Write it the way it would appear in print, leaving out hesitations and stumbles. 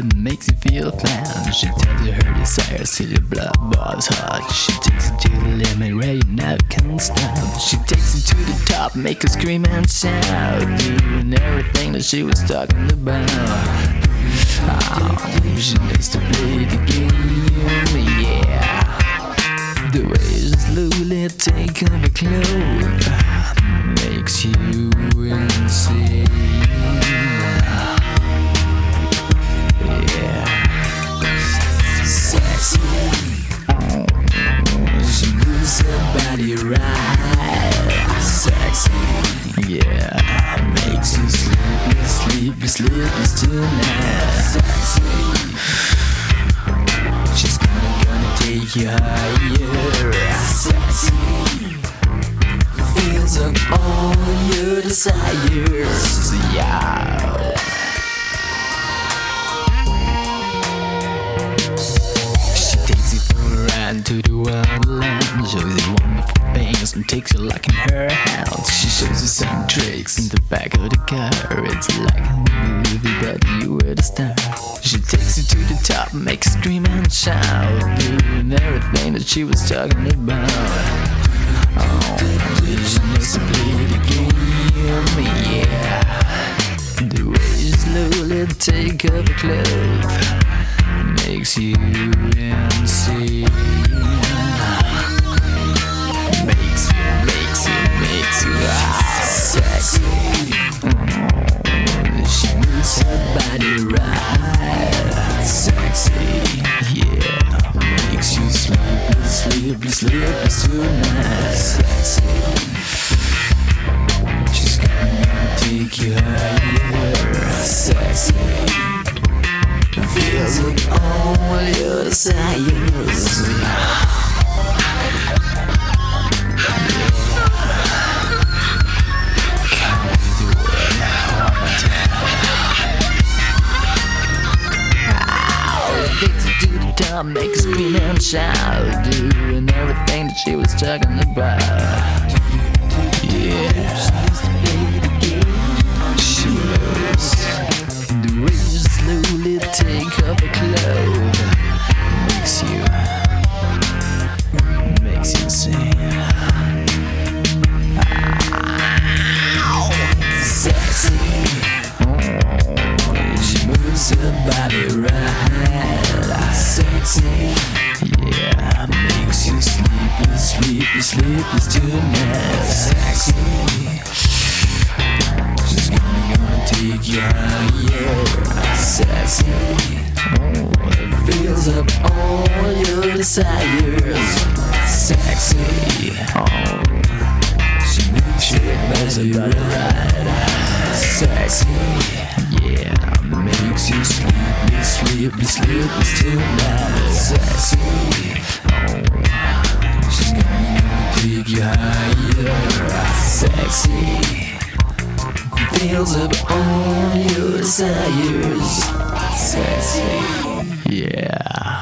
that makes you feel fine. She tells you her desires till your blood boils hot. She takes you to the limit where you now can't stop. She takes you to the top, make you scream and shout, doing everything that she was talking about. Oh, she knows to play the game, yeah. The way you slowly take off her clothes makes you insane. Yeah, sexy. She moves her body right. Sexy. Yeah, makes you sleepless tonight. Sexy. She's gonna take you higher. Sexy. Feels up all your desires. Yeah. She takes you for a ride to the wonderland, shows you wonderful things and takes you like in her hands. She shows you some tricks in the back of the car. It's like a movie, but you were the star. She takes you to the top, makes you scream and shout, doing everything that she was talking about. Oh, she knows to play the game, yeah. The way you slowly take off her clothes makes you insane. Makes you sexy. She moves her body right. Sexy, yeah. Makes you sleepless tonight. Sexy. She's gonna take you higher. Sexy. Feels like all your desires. Make her scream and shout, doing everything that she was talking about. Yeah, she knows. The way you slowly take off her clothes makes you sing. Sexy. She moves her body right. Sexy, yeah, makes you sleepless tonight. Sexy, she's gonna take you higher. Sexy, it fills up all your desires. Sexy, she makes your body right. Sexy, yeah, makes you sleepless tonight. Sexy, she's gonna take you higher. Sexy, fills up all your desires. Sexy, yeah.